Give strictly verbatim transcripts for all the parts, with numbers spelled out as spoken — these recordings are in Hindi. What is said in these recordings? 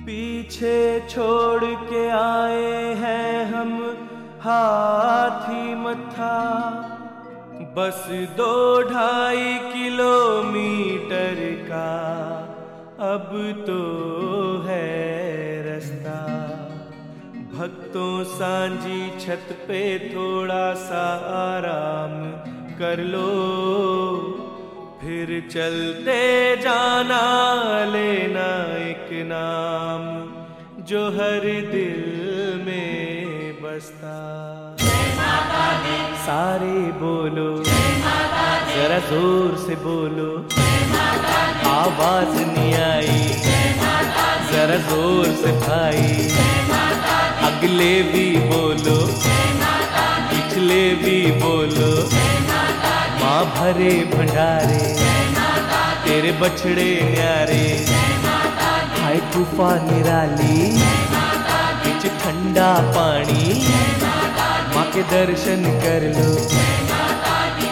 पीछे छोड़ के आए हैं हम हाथी मथा, बस दो ढाई किलोमीटर का अब तो है रास्ता। भक्तों सांझी छत पे थोड़ा सा आराम कर लो, फिर चलते जाना, लेना एक नाम जो हर दिल में बसता। जय माता दी, सारे बोलो जय माता दी, जरा जोर से बोलो, जय माता दी, आवाज नहीं आई, जय माता दी, जरा जोर से भाई, जय माता दी, अगले भी बोलो, जय माता दी, पिछले भी बोलो, जय माता दी, माँ भरे भंडारे, जय माता दी, तेरे बछड़े न्यारे, जय माता दी, हाय तूफान निराली, जय माता दी, बीच ठंडा पानी, जय माता दी, माँ के दर्शन कर लो। जय माता दी।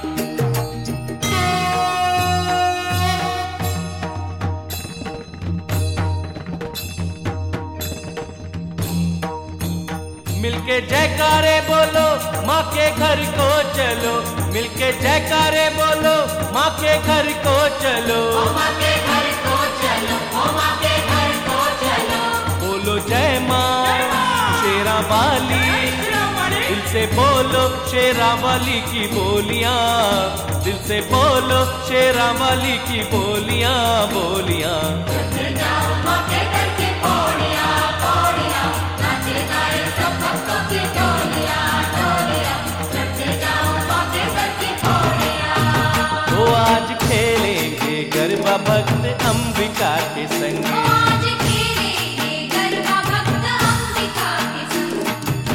मिलके जयकारे बोलो, माँ के घर को चलो, मिलके जयकारे बोलो, माँ के घर को चलो, ओ माँ के घर को चलो, ओ माँ के घर को चलो, बोलो जय माँ शेरा वाली, दिल से बोलो शेरा वाली की बोलियां, दिल से बोलो शेरा वाली की बोलियां बोलियां। चढ़ते जाओ माँ के घर की पौड़ियाँ पौड़ियाँ, नाचे गाए सब भक्तों की टोलियाँ टोलियाँ, चढ़ते जाओ माँ के घर की पौड़ियाँ। तो आज खेलेंगे गरबा भक्त अंबिका के संग, आज खेलेंगे गरबा भक्त अंबिका के संग,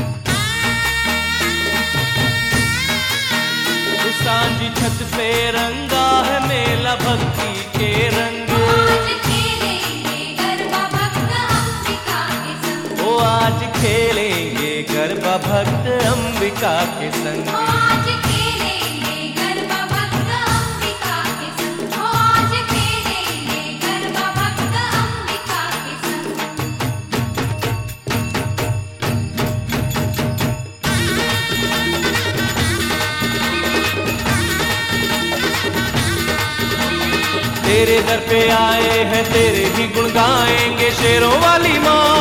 सांझी छत पे रंगा है मेला भक्ति के रंग, आज खेलेंगे गरबा भक्त अंबिका के संग, ओ आज खेलेंगे गरबा भक्त अंबिका के संग। आज खेलेंगे गरबा भक्त अंबिका के संग, आज खेलेंगे गरबा भक्त अंबिका के संग। तेरे दर पे आए हैं तेरे ही गुण गाएंगे, शेरों वाली माँ